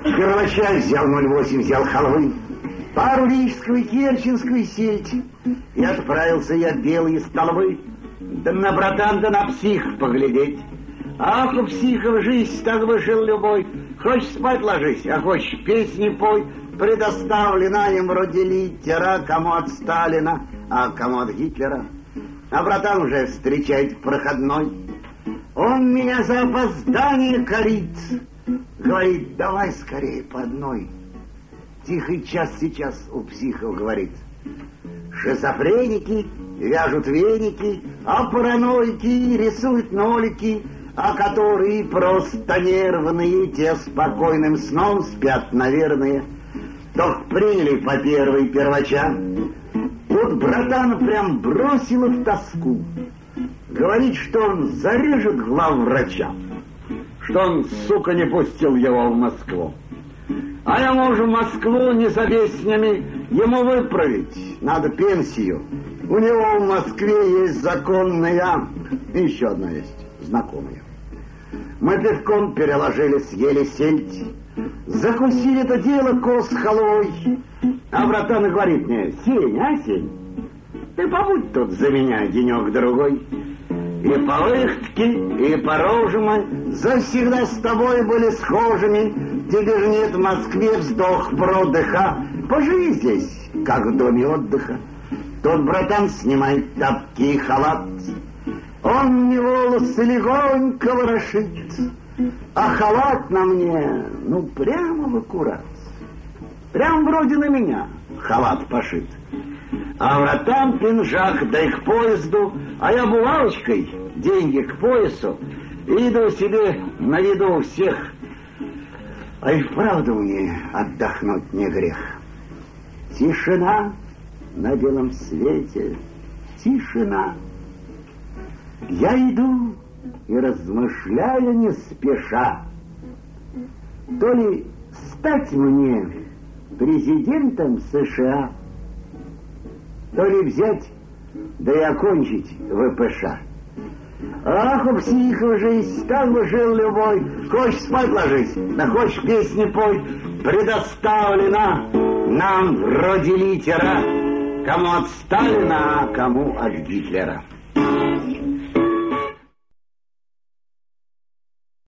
Первача взял 0,8, взял халвы, пару рижской, керченской сельти. И отправился я в белые столбы, да на братан, да на псих поглядеть. Ах, у психов жизнь так вышел любой. Хочешь спать ложись, а хочешь песни пой. Предоставлена им вроде литера, кому от Сталина, а кому от Гитлера. А братан уже встречает в проходной. Он меня за опоздание корит. Говорит, давай скорее по одной. Тихий час сейчас у психов, говорит. Шизофреники вяжут веники, а параноики рисуют нолики, а которые просто нервные, те спокойным сном спят, наверное. Только приняли по первой первача. Вот братан прям бросило в тоску. Говорит, что он зарежет главврача, что он, сука, не пустил его в Москву. А ему же Москву не за песнями, ему выправить надо пенсию. У него в Москве есть законная, и еще одна есть, знакомая. Мы пивком переложили, съели сельдь, закусили это дело кос халой. А братан говорит мне, Сень, ты побудь тут за меня денек-другой. И по выходке, и по рожам мы завсегда с тобой были схожими. Тебе же нет в Москве вздох продыха. Поживи здесь, как в доме отдыха. Тот братан снимает тапки и халат. Он мне волосы легонько ворошит, а халат на мне, ну, прямо в аккурат. Прям вроде на меня халат пошит. А братан пинжак, да и к поезду, а я булавочкой, деньги к поясу, и иду себе на виду у всех. А и вправду мне отдохнуть не грех. Тишина на белом свете, тишина. Я иду и размышляю не спеша, то ли стать мне президентом США, то ли взять, да и окончить ВПШ. Ах, у психов жизнь, так бы жил любой. Хочешь спать ложись, да хочешь песни пой. Предоставлена нам вроде литера, кому от Сталина, а кому от Гитлера.